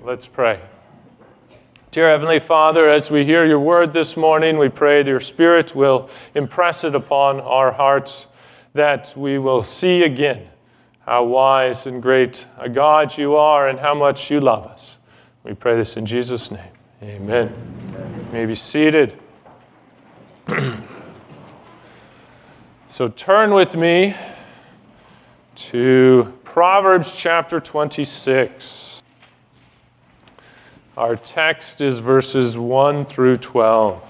Let's pray. Dear Heavenly Father, as we hear your word this morning, we pray that your Spirit will impress it upon our hearts, that we will see again how wise and great a God you are and how much you love us. We pray this in Jesus' name. Amen. You may be seated. So turn with me to Proverbs chapter 26. Our text is verses 1 through 12.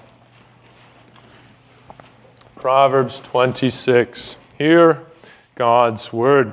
Proverbs 26. Hear God's word.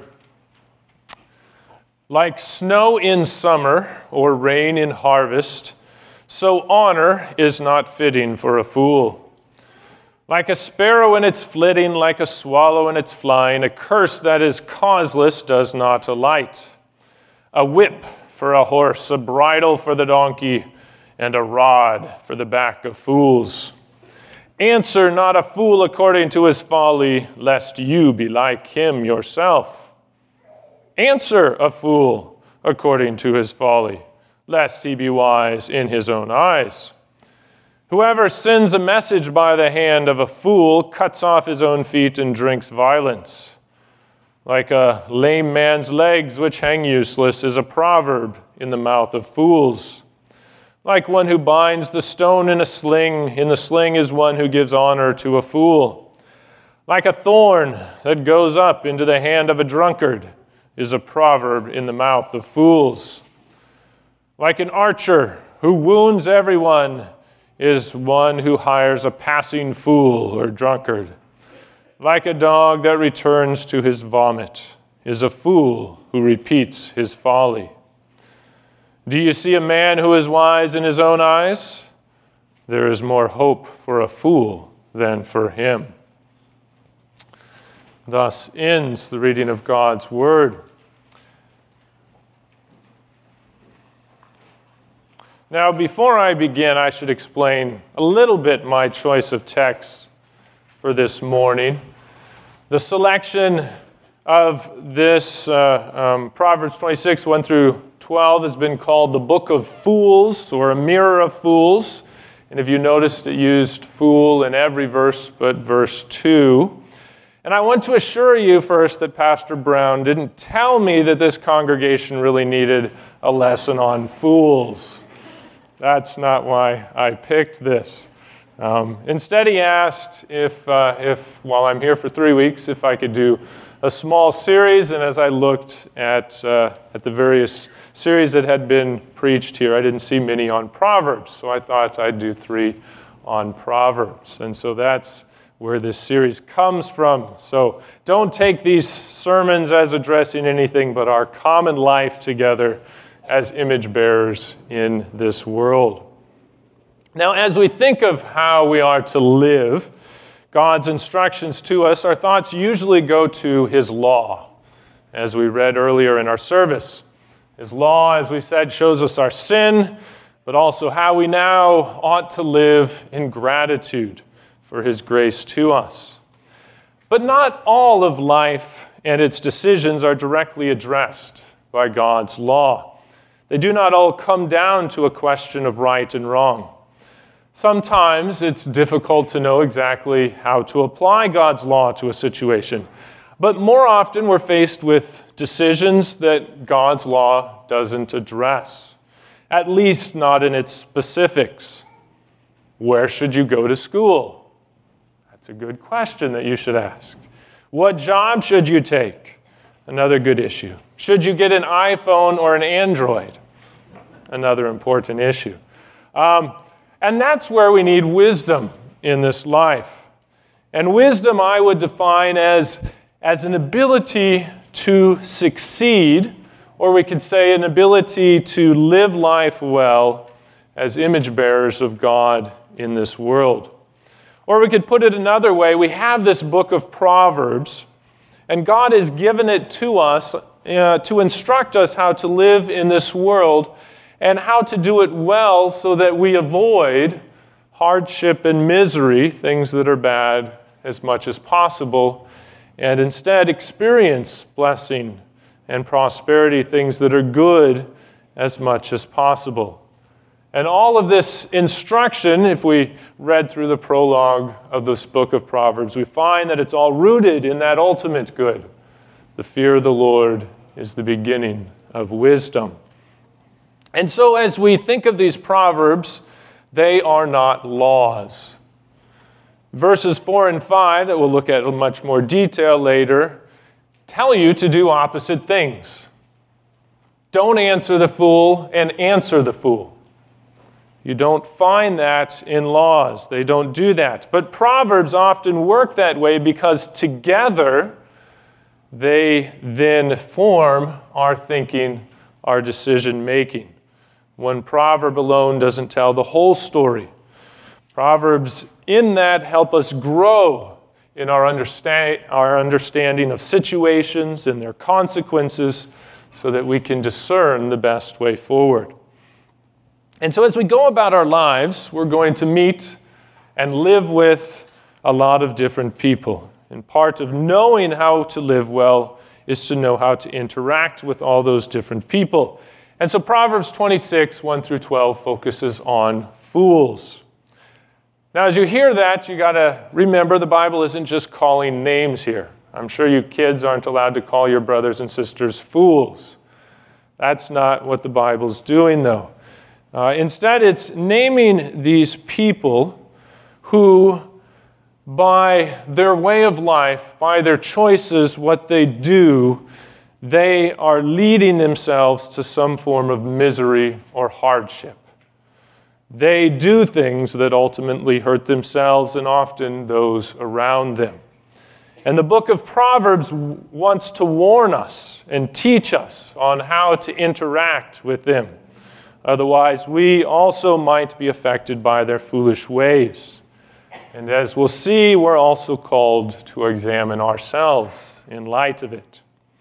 Like snow in summer or rain in harvest, so honor is not fitting for a fool. Like a sparrow in its flitting, like a swallow in its flying, a curse that is causeless does not alight. A whip for a horse, a bridle for the donkey, and a rod for the back of fools. Answer not a fool according to his folly, lest you be like him yourself. Answer a fool according to his folly, lest he be wise in his own eyes. Whoever sends a message by the hand of a fool cuts off his own feet and drinks violence. Like a lame man's legs which hang useless is a proverb in the mouth of fools. Like one who binds the stone in the sling is one who gives honor to a fool. Like a thorn that goes up into the hand of a drunkard is a proverb in the mouth of fools. Like an archer who wounds everyone is one who hires a passing fool or drunkard. Like a dog that returns to his vomit is a fool who repeats his folly. Do you see a man who is wise in his own eyes? There is more hope for a fool than for him. Thus ends the reading of God's word. Now, before I begin, I should explain a little bit my choice of texts for this morning. The selection of this Proverbs 26, 1 through 12 has been called the Book of Fools, or a mirror of fools. And if you noticed, it used fool in every verse but verse 2. And I want to assure you first that Pastor Brown didn't tell me that this congregation really needed a lesson on fools. That's not why I picked this. Instead, he asked if while I'm here for 3 weeks, if I could do a small series. And as I looked at the various series that had been preached here, I didn't see many on Proverbs. So I thought I'd do 3 on Proverbs. And so that's where this series comes from. So don't take these sermons as addressing anything but our common life together as image bearers in this world. Now, as we think of how we are to live, God's instructions to us, our thoughts usually go to His law, as we read earlier in our service. His law, as we said, shows us our sin, but also how we now ought to live in gratitude for His grace to us. But not all of life and its decisions are directly addressed by God's law. They do not all come down to a question of right and wrong. Sometimes it's difficult to know exactly how to apply God's law to a situation. But more often we're faced with decisions that God's law doesn't address, at least not in its specifics. Where should you go to school? That's a good question that you should ask. What job should you take? Another good issue. Should you get an iPhone or an Android? Another important issue. And that's where we need wisdom in this life. And wisdom I would define as an ability to succeed, or we could say an ability to live life well as image bearers of God in this world. Or we could put it another way. We have this book of Proverbs, and God has given it to us to instruct us how to live in this world and how to do it well so that we avoid hardship and misery, things that are bad, as much as possible, and instead experience blessing and prosperity, things that are good as much as possible. And all of this instruction, if we read through the prologue of this book of Proverbs, we find that it's all rooted in that ultimate good. The fear of the Lord is the beginning of wisdom. And so as we think of these Proverbs, they are not laws. Verses 4 and 5, that we'll look at in much more detail later, tell you to do opposite things. Don't answer the fool and answer the fool. You don't find that in laws. They don't do that. But Proverbs often work that way because together they then form our thinking, our decision making. One proverb alone doesn't tell the whole story. Proverbs in that help us grow in our understanding of situations and their consequences so that we can discern the best way forward. And so as we go about our lives, we're going to meet and live with a lot of different people. And part of knowing how to live well is to know how to interact with all those different people. And so Proverbs 26, 1 through 12 focuses on fools. Now, as you hear that, you got to remember the Bible isn't just calling names here. I'm sure you kids aren't allowed to call your brothers and sisters fools. That's not what the Bible's doing, though. Instead, it's naming these people who, by their way of life, by their choices, what they do, they are leading themselves to some form of misery or hardship. They do things that ultimately hurt themselves and often those around them. And the book of Proverbs wants to warn us and teach us on how to interact with them. Otherwise, we also might be affected by their foolish ways. And as we'll see, we're also called to examine ourselves in light of it.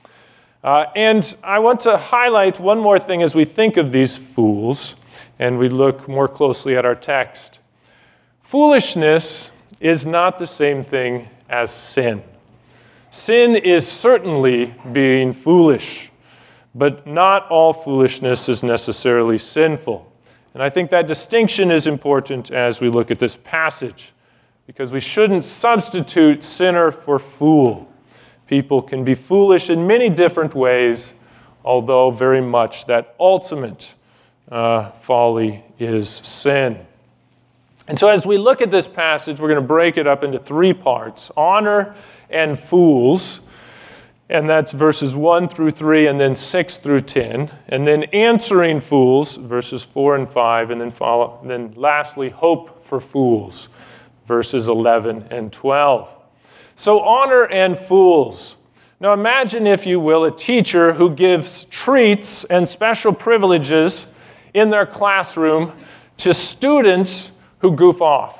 And I want to highlight one more thing as we think of these fools and we look more closely at our text. Foolishness is not the same thing as sin. Sin is certainly being foolish. But not all foolishness is necessarily sinful. And I think that distinction is important as we look at this passage, because we shouldn't substitute sinner for fool. People can be foolish in many different ways, although very much that ultimate folly is sin. And so as we look at this passage, we're going to break it up into three parts: honor and fools. And that's verses 1 through 3, and then 6 through 10. And then answering fools, verses 4 and 5. And then lastly, hope for fools, verses 11 and 12. So honor and fools. Now imagine, if you will, a teacher who gives treats and special privileges in their classroom to students who goof off.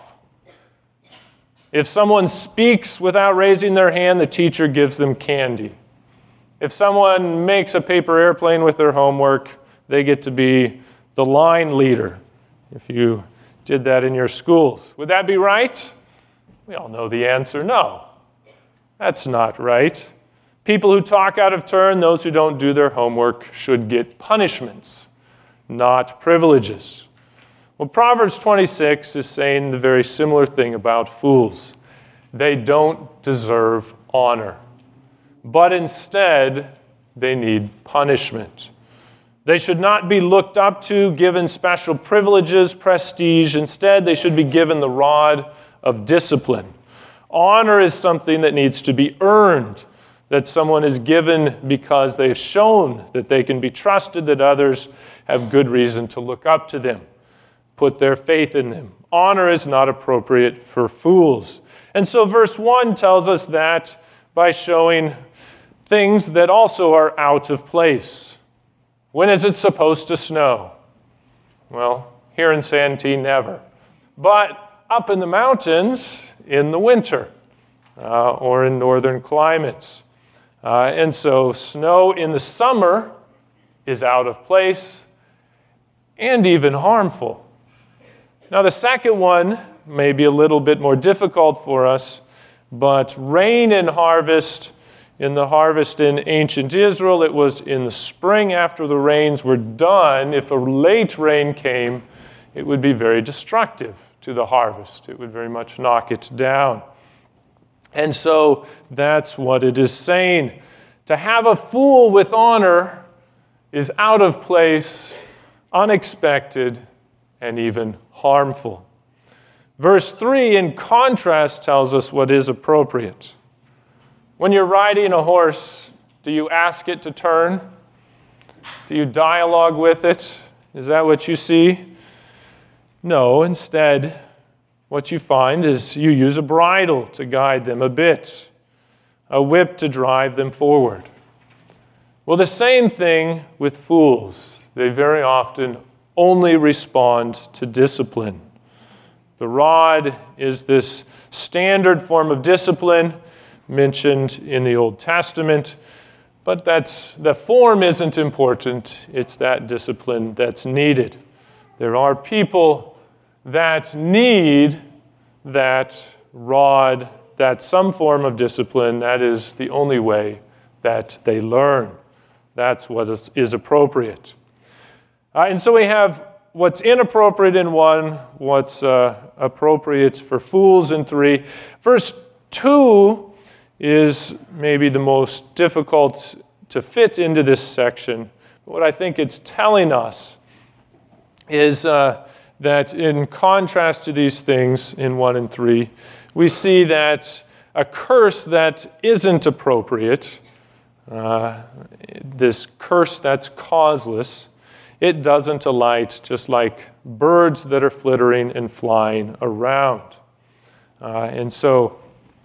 If someone speaks without raising their hand, the teacher gives them candy. If someone makes a paper airplane with their homework, they get to be the line leader, if you did that in your schools. Would that be right? We all know the answer, no. That's not right. People who talk out of turn, those who don't do their homework, should get punishments, not privileges. Well, Proverbs 26 is saying the very similar thing about fools. They don't deserve honor, but instead they need punishment. They should not be looked up to, given special privileges, prestige. Instead, they should be given the rod of discipline. Honor is something that needs to be earned, that someone is given because they've shown that they can be trusted, that others have good reason to look up to them, put their faith in them. Honor is not appropriate for fools. And so verse 1 tells us that by showing things that also are out of place. When is it supposed to snow? Well, here in Santee, never. But up in the mountains, in the winter, or in northern climates. And so snow in the summer is out of place and even harmful. Now, the second one may be a little bit more difficult for us, but rain and harvest in the harvest in ancient Israel. It was in the spring after the rains were done. If a late rain came, it would be very destructive to the harvest. It would very much knock it down. And so that's what it is saying. To have a fool with honor is out of place, unexpected, and even harmful. Verse 3, in contrast, tells us what is appropriate. When you're riding a horse, do you ask it to turn? Do you dialogue with it? Is that what you see? No, instead, what you find is you use a bridle to guide them a bit, a whip to drive them forward. Well, the same thing with fools. They very often only respond to discipline. The rod is this standard form of discipline mentioned in the Old Testament, but the form isn't important. It's that discipline that's needed. There are people that need that rod, that some form of discipline. That is the only way that they learn. That's what is appropriate. And so we have what's inappropriate in 1, what's appropriate for fools in 3. Verse 2 is maybe the most difficult to fit into this section. What I think it's telling us is that in contrast to these things in 1 and 3, we see that a curse that isn't appropriate, this curse that's causeless, it doesn't alight just like birds that are flittering and flying around. And so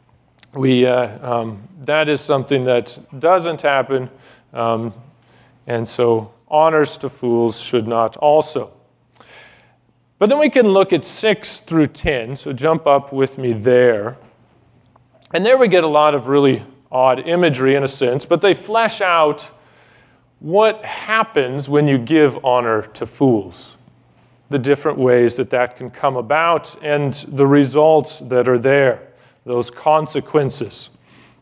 that is something that doesn't happen, and so honors to fools should not also. But then we can look at 6 through 10, so jump up with me there. And there we get a lot of really odd imagery in a sense, but they flesh out what happens when you give honor to fools, the different ways that can come about, and the results that are there, those consequences.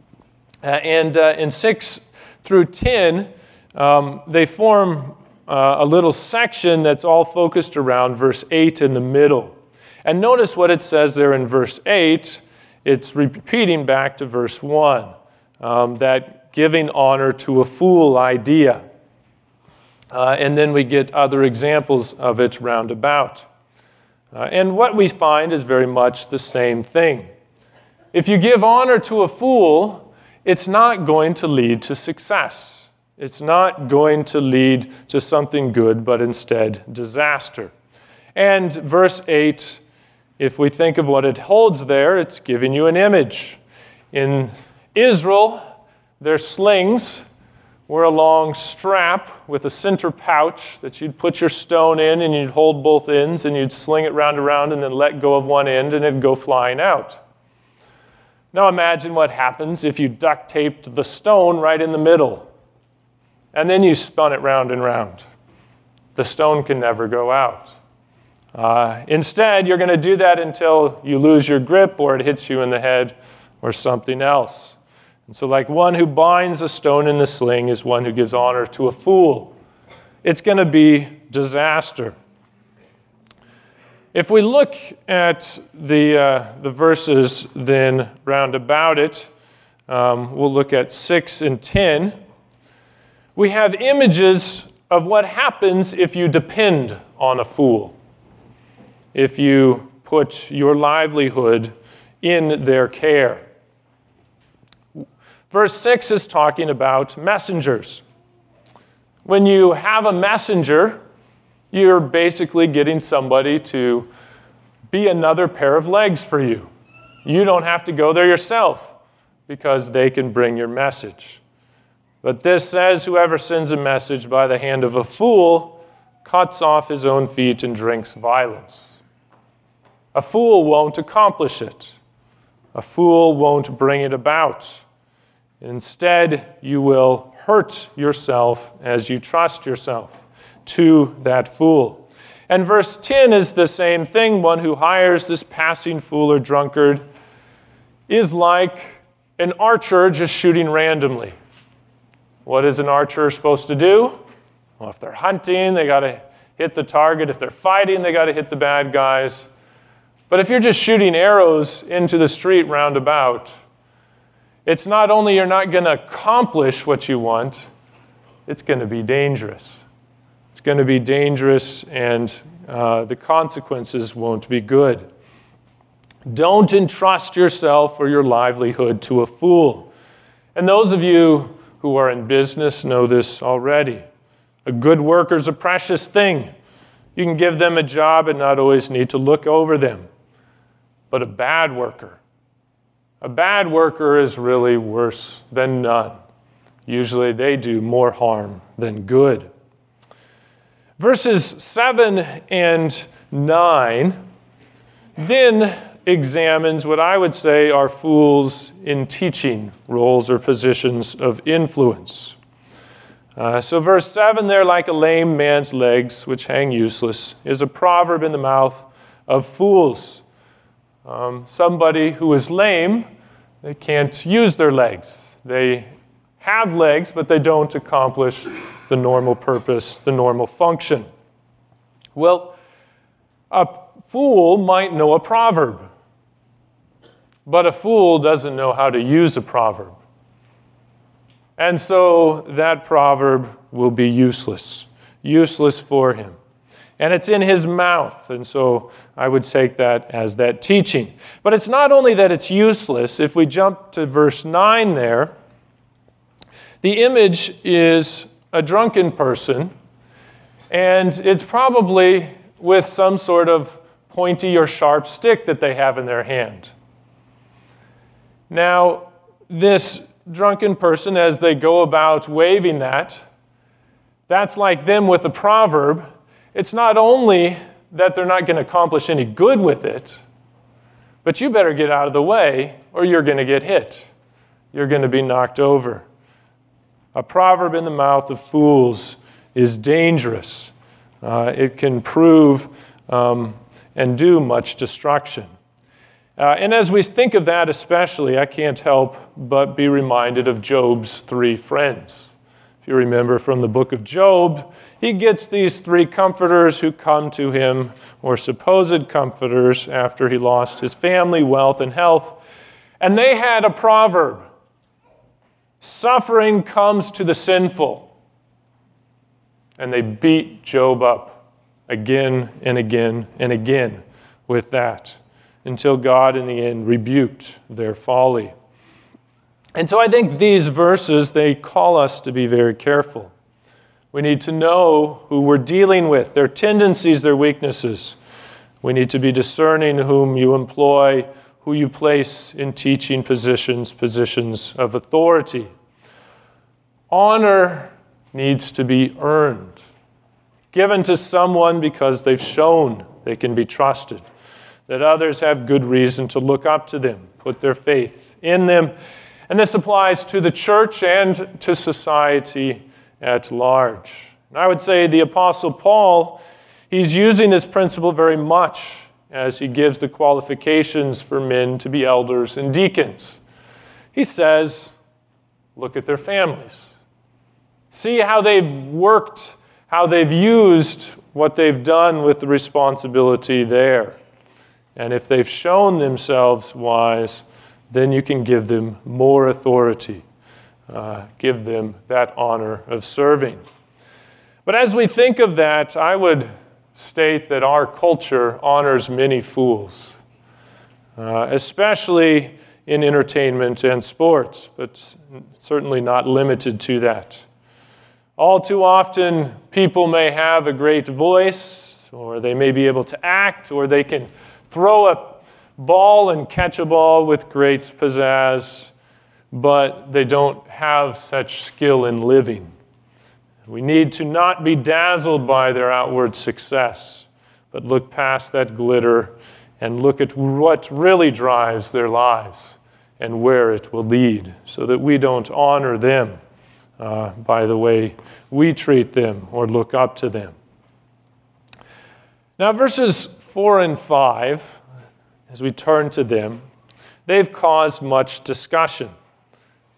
In 6 through 10, they form a little section that's all focused around verse 8 in the middle. And notice what it says there in verse 8. It's repeating back to verse 1, that giving honor to a fool idea. And then we get other examples of it round about. And what we find is very much the same thing. If you give honor to a fool, it's not going to lead to success. It's not going to lead to something good, but instead disaster. And verse 8, if we think of what it holds there, it's giving you an image. In Israel, their slings were a long strap with a center pouch that you'd put your stone in, and you'd hold both ends, and you'd sling it round and round and then let go of one end, and it'd go flying out. Now imagine what happens if you duct taped the stone right in the middle, and then you spun it round and round. The stone can never go out. Instead, you're going to do that until you lose your grip or it hits you in the head or something else. And so like one who binds a stone in the sling is one who gives honor to a fool. It's going to be disaster. If we look at the verses then round about it, we'll look at 6 and 10. We have images of what happens if you depend on a fool, if you put your livelihood in their care. Verse 6 is talking about messengers. When you have a messenger, you're basically getting somebody to be another pair of legs for you. You don't have to go there yourself because they can bring your message. But this says, whoever sends a message by the hand of a fool cuts off his own feet and drinks violence. A fool won't accomplish it. A fool won't bring it about. Instead, you will hurt yourself as you trust yourself to that fool. And verse 10 is the same thing. One who hires this passing fool or drunkard is like an archer just shooting randomly. What is an archer supposed to do? Well, if they're hunting, they got to hit the target. If they're fighting, they got to hit the bad guys. But if you're just shooting arrows into the street roundabout, it's not only you're not going to accomplish what you want, it's going to be dangerous. It's going to be dangerous, and the consequences won't be good. Don't entrust yourself or your livelihood to a fool. And those of you who are in business know this already. A good worker is a precious thing. You can give them a job and not always need to look over them. But a bad worker is really worse than none. Usually they do more harm than good. Verses 7 and 9 then examines what I would say are fools in teaching roles or positions of influence. So verse 7 there, like a lame man's legs, which hang useless, is a proverb in the mouth of fools. Somebody who is lame, they can't use their legs. They have legs, but they don't accomplish the normal purpose, the normal function. Well, a fool might know a proverb, but a fool doesn't know how to use a proverb. And so that proverb will be useless for him. And it's in his mouth, and so I would take that as that teaching. But it's not only that it's useless. If we jump to verse 9 there, the image is a drunken person, and it's probably with some sort of pointy or sharp stick that they have in their hand. Now, this drunken person, as they go about waving that's like them with a proverb. It's not only that they're not going to accomplish any good with it, but you better get out of the way or you're going to get hit. You're going to be knocked over. A proverb in the mouth of fools is dangerous. It can prove and do much destruction. And as we think of that especially, I can't help but be reminded of Job's 3 friends. If you remember from the book of Job, he gets these 3 comforters who come to him, or supposed comforters, after he lost his family, wealth, and health. And they had a proverb: suffering comes to the sinful. And they beat Job up again and again and again with that, until God in the end rebuked their folly. And so I think these verses, they call us to be very careful. We need to know who we're dealing with, their tendencies, their weaknesses. We need to be discerning whom you employ, who you place in teaching positions of authority. Honor needs to be earned, given to someone because they've shown they can be trusted, that others have good reason to look up to them, put their faith in them. And this applies to the church and to society at large. And I would say the Apostle Paul, he's using this principle very much as he gives the qualifications for men to be elders and deacons. He says, look at their families. See how they've worked, how they've used what they've done with the responsibility there. And if they've shown themselves wise, then you can give them more authority. Give them that honor of serving. But as we think of that, I would state that our culture honors many fools, especially in entertainment and sports, but certainly not limited to that. All too often, people may have a great voice, or they may be able to act, or they can throw a ball and catch a ball with great pizzazz, but they don't have such skill in living. We need to not be dazzled by their outward success, but look past that glitter and look at what really drives their lives and where it will lead, so that we don't honor them by the way we treat them or look up to them. Now, verses 4 and 5, as we turn to them, they've caused much discussion.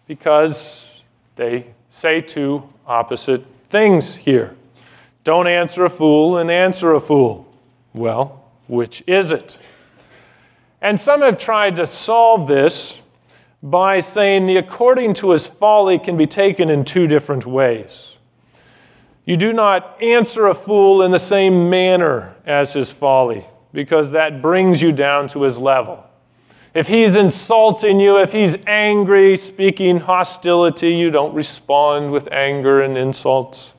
because they say two opposite things here. Don't answer a fool and answer a fool. Well, which is it? And some have tried to solve this by saying the according to his folly can be taken in two different ways. You do not answer a fool in the same manner as his folly, because that brings you down to his level. If he's insulting you, if he's angry, speaking hostility, you don't respond with anger and insults.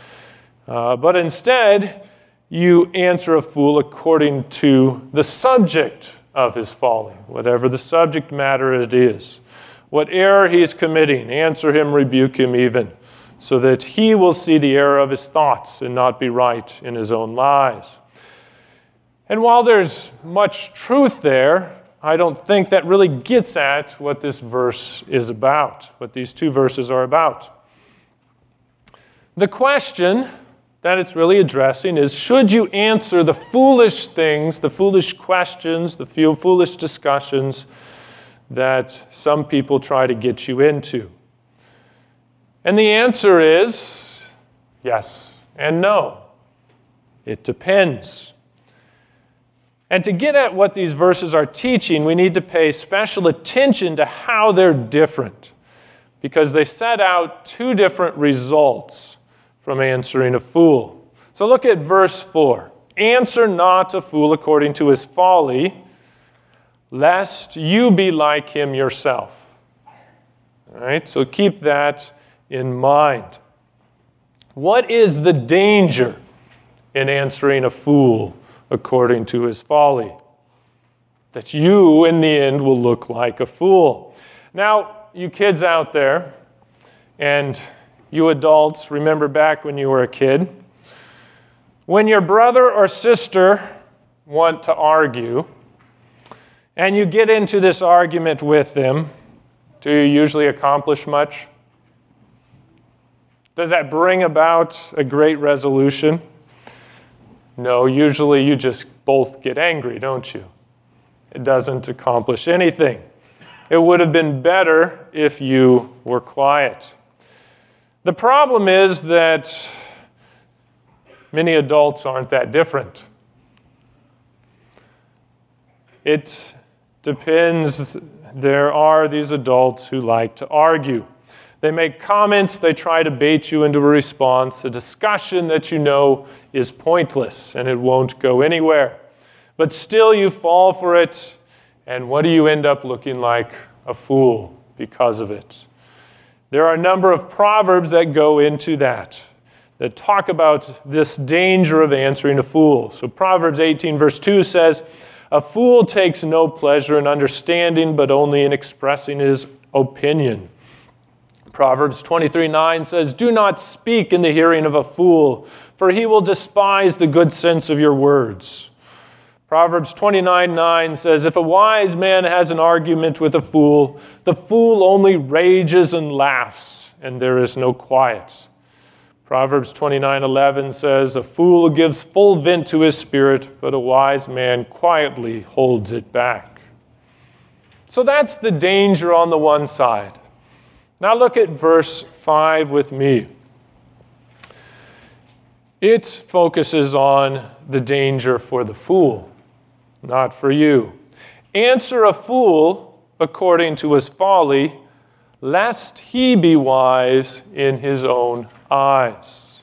But instead, you answer a fool according to the subject of his folly, whatever the subject matter it is. What error he is committing, answer him, rebuke him even, so that he will see the error of his thoughts and not be right in his own lies. And while there's much truth there, I don't think that really gets at what this verse is about, what these two verses are about. The question that it's really addressing is, should you answer the foolish things, the foolish questions, the few foolish discussions that some people try to get you into? And the answer is yes and no. It depends. And to get at what these verses are teaching, we need to pay special attention to how they're different, because they set out two different results from answering a fool. So look at verse 4. Answer not a fool according to his folly, lest you be like him yourself. All right, so keep that in mind. What is the danger in answering a fool according to his folly? That you, in the end, will look like a fool. Now, you kids out there, and you adults, remember back when you were a kid, when your brother or sister want to argue, and you get into this argument with them, do you usually accomplish much? Does that bring about a great resolution? No, usually you just both get angry, don't you? It doesn't accomplish anything. It would have been better if you were quiet. The problem is that many adults aren't that different. It depends. There are these adults who like to argue. They make comments, they try to bait you into a response, a discussion that you know is pointless and it won't go anywhere. But still you fall for it, and what do you end up looking like? A fool because of it. There are a number of proverbs that go into that talk about this danger of answering a fool. So Proverbs 18 verse 2 says, "A fool takes no pleasure in understanding, but only in expressing his opinion." Proverbs 23:9 says, "Do not speak in the hearing of a fool, for he will despise the good sense of your words." Proverbs 29:9 says, "If a wise man has an argument with a fool, the fool only rages and laughs, and there is no quiet." Proverbs 29:11 says, "A fool gives full vent to his spirit, but a wise man quietly holds it back." So that's the danger on the one side. Now look at verse 5 with me. It focuses on the danger for the fool, not for you. Answer a fool according to his folly, lest he be wise in his own eyes.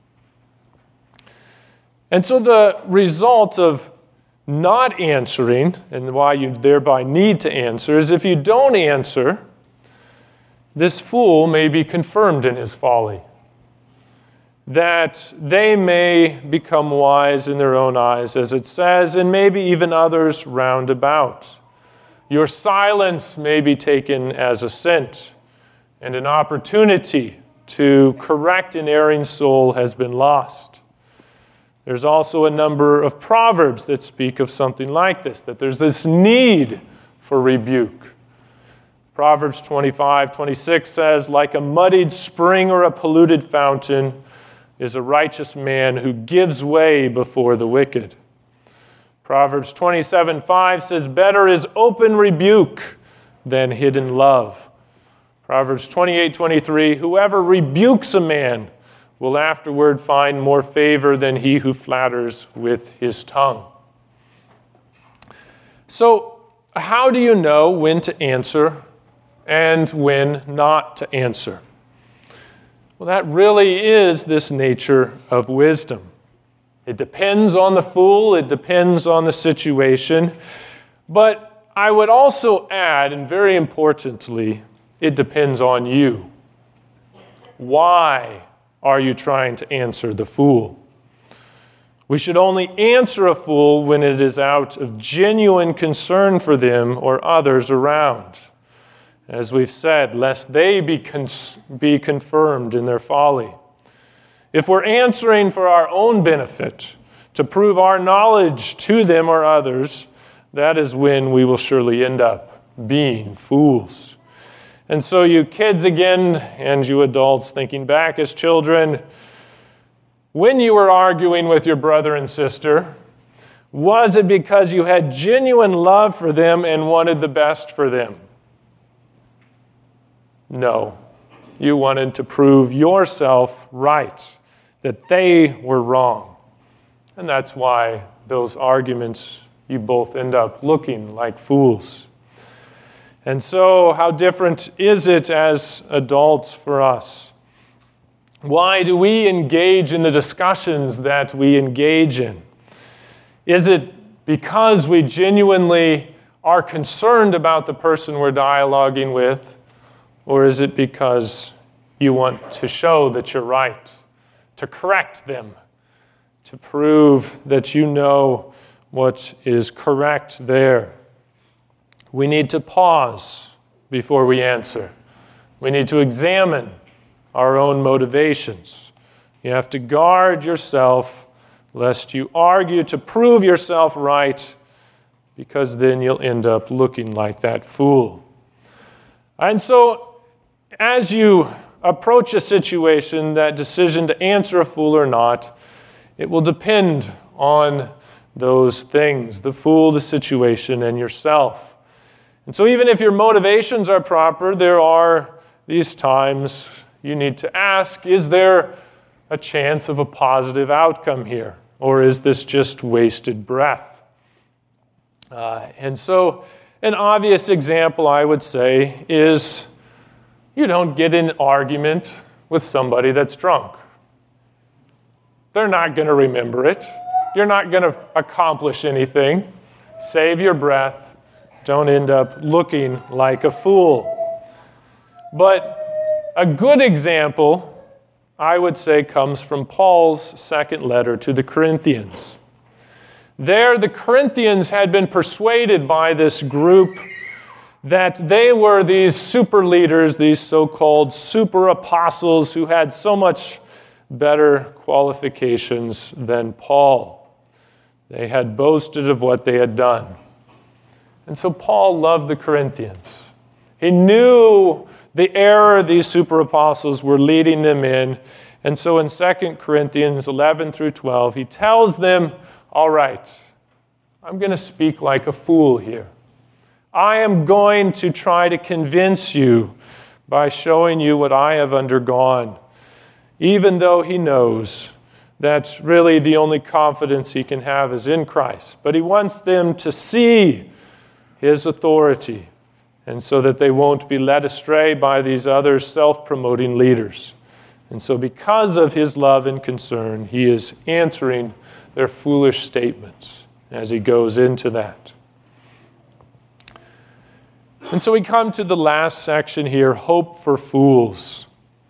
And so the result of not answering, and why you thereby need to answer, is if you don't answer, this fool may be confirmed in his folly, that they may become wise in their own eyes, as it says, and maybe even others round about. Your silence may be taken as assent, and an opportunity to correct an erring soul has been lost. There's also a number of proverbs that speak of something like this, that there's this need for rebuke. Proverbs 25:26 says, "Like a muddied spring or a polluted fountain is a righteous man who gives way before the wicked." Proverbs 27:5 says, "Better is open rebuke than hidden love." Proverbs 28:23, whoever rebukes a man will afterward find more favor than he who flatters with his tongue. So, how do you know when to answer and when not to answer? Well, that really is this nature of wisdom. It depends on the fool, it depends on the situation, but I would also add, and very importantly, it depends on you. Why are you trying to answer the fool? We should only answer a fool when it is out of genuine concern for them or others around. As we've said, lest they be confirmed in their folly. If we're answering for our own benefit, to prove our knowledge to them or others, that is when we will surely end up being fools. And so you kids again, and you adults thinking back as children, when you were arguing with your brother and sister, was it because you had genuine love for them and wanted the best for them? No. You wanted to prove yourself right, that they were wrong. And that's why those arguments, you both end up looking like fools. And so, how different is it as adults for us? Why do we engage in the discussions that we engage in? Is it because we genuinely are concerned about the person we're dialoguing with, or is it because you want to show that you're right, to correct them, to prove that you know what is correct there? We need to pause before we answer. We need to examine our own motivations. You have to guard yourself lest you argue to prove yourself right, because then you'll end up looking like that fool. And so, as you approach a situation, that decision to answer a fool or not, it will depend on those things, the fool, the situation, and yourself. And so even if your motivations are proper, there are these times you need to ask, is there a chance of a positive outcome here? Or is this just wasted breath? And so an obvious example, I would say, is you don't get in an argument with somebody that's drunk. They're not going to remember it. You're not going to accomplish anything. Save your breath. Don't end up looking like a fool. But a good example, I would say, comes from Paul's second letter to the Corinthians. There, the Corinthians had been persuaded by this group that they were these super leaders, these so-called super apostles who had so much better qualifications than Paul. They had boasted of what they had done. And so Paul loved the Corinthians. He knew the error these super apostles were leading them in. And so in 2 Corinthians 11 through 12, he tells them, all right, I'm going to speak like a fool here. I am going to try to convince you by showing you what I have undergone, even though he knows that really the only confidence he can have is in Christ. But he wants them to see his authority, and so that they won't be led astray by these other self-promoting leaders. And so because of his love and concern, he is answering their foolish statements as he goes into that. And so we come to the last section here, hope for fools.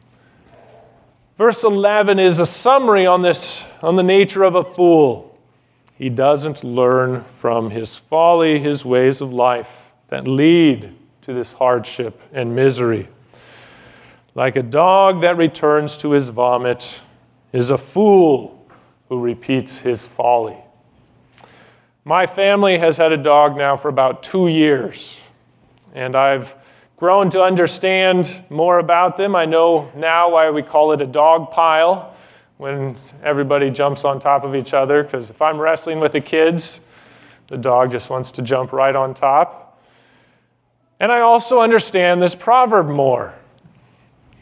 Verse 11 is a summary on the nature of a fool. He doesn't learn from his folly, his ways of life that lead to this hardship and misery. Like a dog that returns to his vomit is a fool who repeats his folly. My family has had a dog now for about 2 years, and I've grown to understand more about them. I know now why we call it a dog pile when everybody jumps on top of each other, because if I'm wrestling with the kids, the dog just wants to jump right on top. And I also understand this proverb more.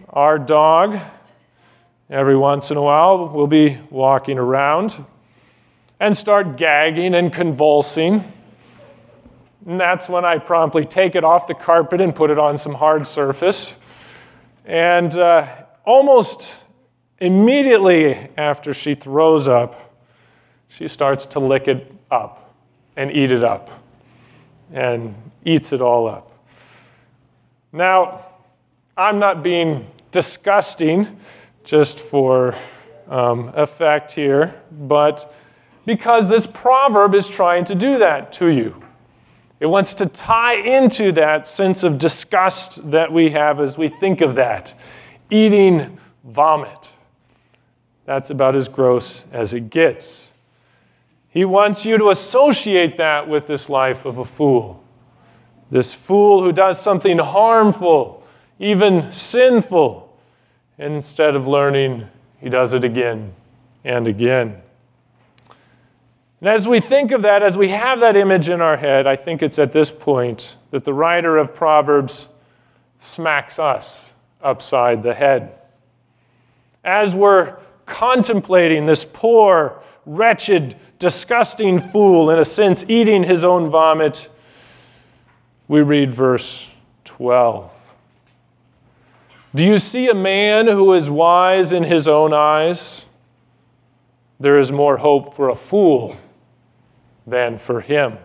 Our dog, every once in a while, will be walking around and start gagging and convulsing. And that's when I promptly take it off the carpet and put it on some hard surface. And almost immediately after she throws up, she starts to lick it up and eat it up and eats it all up. Now, I'm not being disgusting just for effect here, but because this proverb is trying to do that to you. It wants to tie into that sense of disgust that we have as we think of that. Eating vomit. That's about as gross as it gets. He wants you to associate that with this life of a fool. This fool who does something harmful, even sinful. And instead of learning, he does it again and again. And as we think of that, as we have that image in our head, I think it's at this point that the writer of Proverbs smacks us upside the head. As we're contemplating this poor, wretched, disgusting fool, in a sense, eating his own vomit, we read verse 12. Do you see a man who is wise in his own eyes? There is more hope for a fool than for him.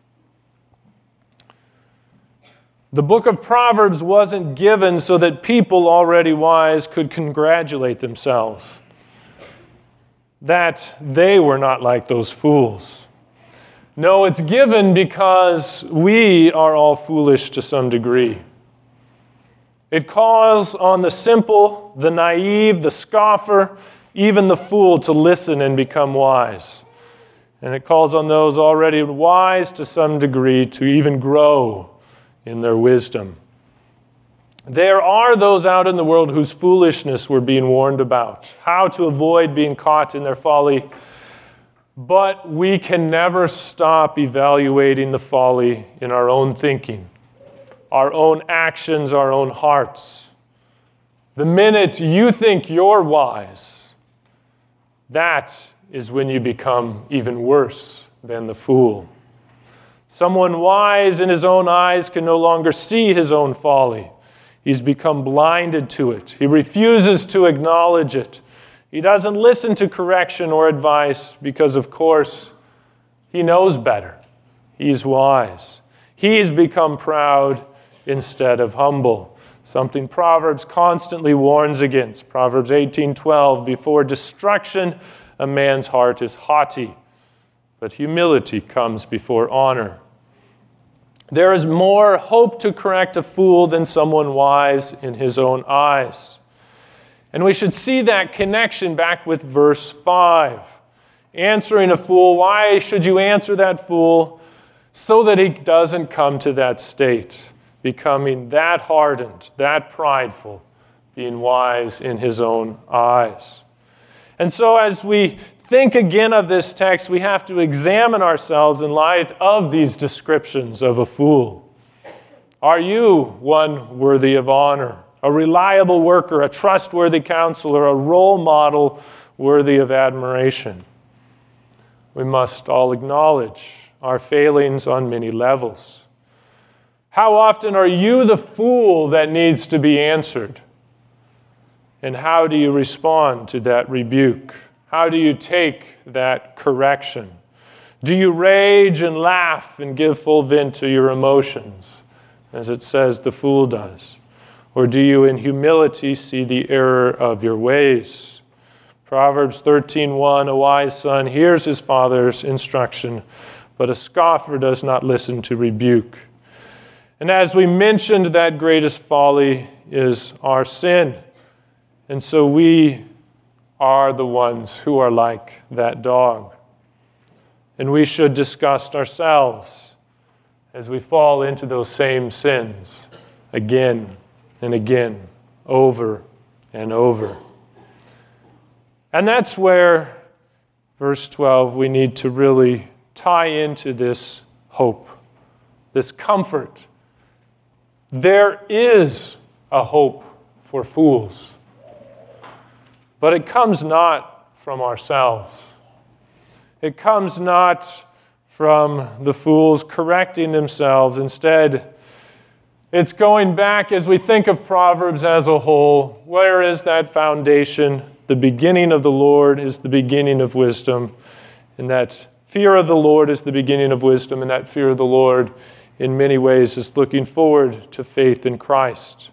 The book of Proverbs wasn't given so that people already wise could congratulate themselves that they were not like those fools. No, it's given because we are all foolish to some degree. It calls on the simple, the naive, the scoffer, even the fool to listen and become wise. And it calls on those already wise to some degree to even grow in their wisdom. There are those out in the world whose foolishness we're being warned about, how to avoid being caught in their folly. But we can never stop evaluating the folly in our own thinking, our own actions, our own hearts. The minute you think you're wise, that is when you become even worse than the fool. Someone wise in his own eyes can no longer see his own folly. He's become blinded to it. He refuses to acknowledge it. He doesn't listen to correction or advice because, of course, he knows better. He's wise. He's become proud instead of humble, something Proverbs constantly warns against. Proverbs 18:12, before destruction, a man's heart is haughty, but humility comes before honor. There is more hope to correct a fool than someone wise in his own eyes. And we should see that connection back with verse 5. Answering a fool, why should you answer that fool? So that he doesn't come to that state, becoming that hardened, that prideful, being wise in his own eyes. And so as we think again of this text, we have to examine ourselves in light of these descriptions of a fool. Are you one worthy of honor, a reliable worker, a trustworthy counselor, a role model worthy of admiration? We must all acknowledge our failings on many levels. How often are you the fool that needs to be answered? And how do you respond to that rebuke? How do you take that correction? Do you rage and laugh and give full vent to your emotions, as it says the fool does? Or do you in humility see the error of your ways? Proverbs 13:1, a wise son hears his father's instruction, but a scoffer does not listen to rebuke. And as we mentioned, that greatest folly is our sin. And so we are the ones who are like that dog. And we should disgust ourselves as we fall into those same sins again and again, over and over. And that's where, verse 12, we need to really tie into this hope, this comfort. There is a hope for fools. But it comes not from ourselves. It comes not from the fools correcting themselves. Instead, it's going back as we think of Proverbs as a whole. Where is that foundation? The beginning of the Lord is the beginning of wisdom, and that fear of the Lord is the beginning of wisdom, and that fear of the Lord in many ways is looking forward to faith in Christ.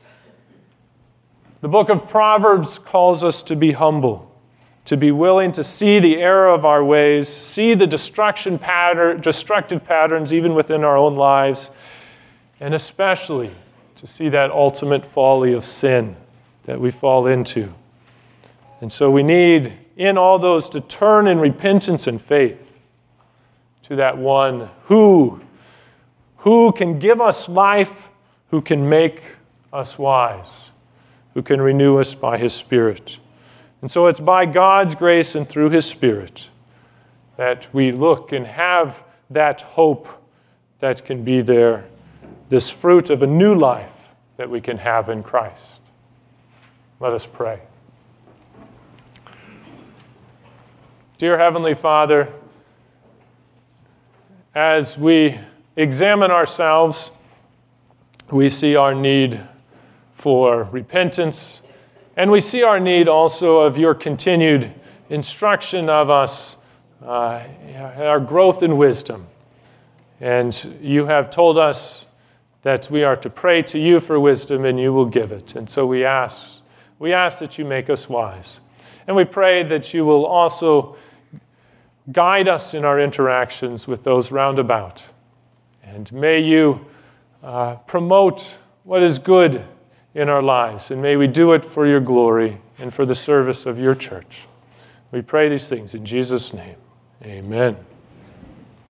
The book of Proverbs calls us to be humble, to be willing to see the error of our ways, see the destructive patterns even within our own lives, and especially to see that ultimate folly of sin that we fall into. And so we need, in all those, to turn in repentance and faith to that one who can give us life, who can make us wise, who can renew us by His Spirit. And so it's by God's grace and through His Spirit that we look and have that hope that can be there, this fruit of a new life that we can have in Christ. Let us pray. Dear Heavenly Father, as we examine ourselves, we see our need for repentance, and we see our need also of your continued instruction of us, our growth in wisdom. And you have told us that we are to pray to you for wisdom, and you will give it. And so we ask that you make us wise. And we pray that you will also guide us in our interactions with those round about. And may you promote what is good in our lives, and may we do it for your glory and for the service of your church. We pray these things in Jesus' name. Amen.